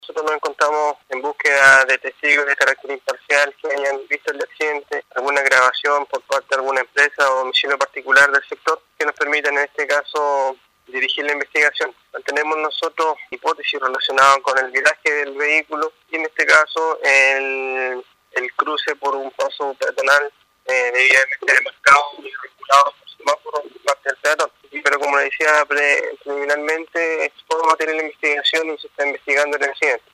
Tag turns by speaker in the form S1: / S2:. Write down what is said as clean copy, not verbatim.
S1: Nosotros nos encontramos en búsqueda de testigos de carácter imparcial que hayan visto el accidente, alguna grabación por parte de alguna empresa o domicilio particular del sector que nos permitan en este caso dirigir la investigación. Mantenemos nosotros hipótesis relacionadas con el viraje del vehículo y en este caso el cruce por un paso peatonal debidamente demarcado y regulado por semáforo por parte del peatón. Pero como le decía preliminarmente, podemos tener la investigación y se está investigando el accidente.